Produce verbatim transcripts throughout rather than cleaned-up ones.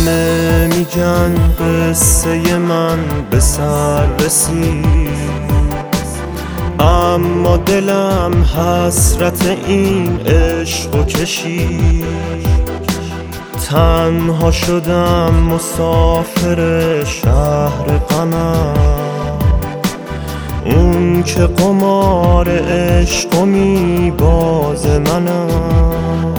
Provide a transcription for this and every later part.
همه میگن قصه من به سر رسید، اما دلم حسرت این عشق کشید. تنها شدم مسافر شهر غمم، اون که قمار عشق و میباز منم.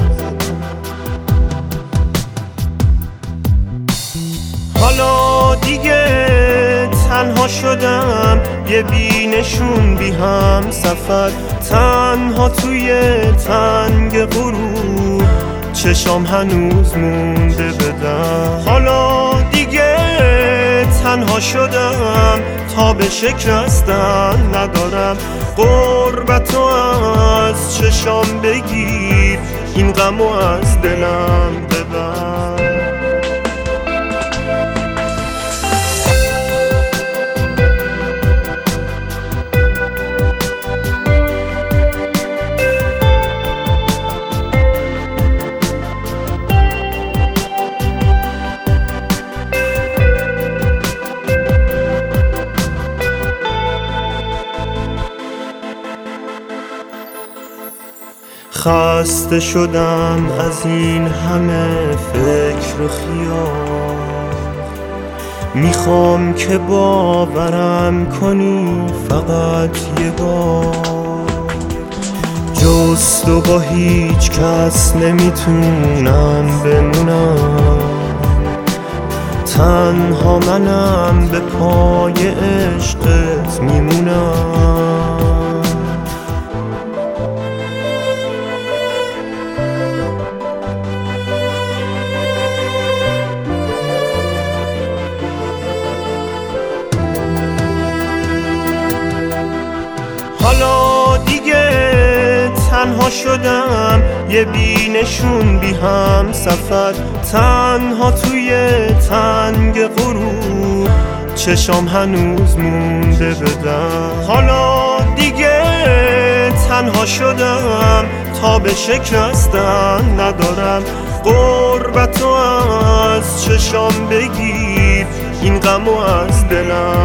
حالا دیگه تنها شدم، یه بینشون بی هم سفر، تنها توی تنگ غروب، چشام هنوز مونده بدم. حالا دیگه تنها شدم، تا به شکستن ندارم، غربتو از چشام بگیر، این غمو از دلم ببر. خسته شدم از این همه فکر و خیال، میخوام که باورم کنی فقط یه بار. جز تو با هیچ کس نمیتونم بمونم، تنها منم به پای عشقت میمونم. حالا دیگه تنها شدم، یه بینشون بی هم سفر، تنها توی تنگ غروب، چشام هنوز مونده بدم. حالا دیگه تنها شدم، تا به شکستن ندارم، غربتو از چشام بگیر، این غمو از دلم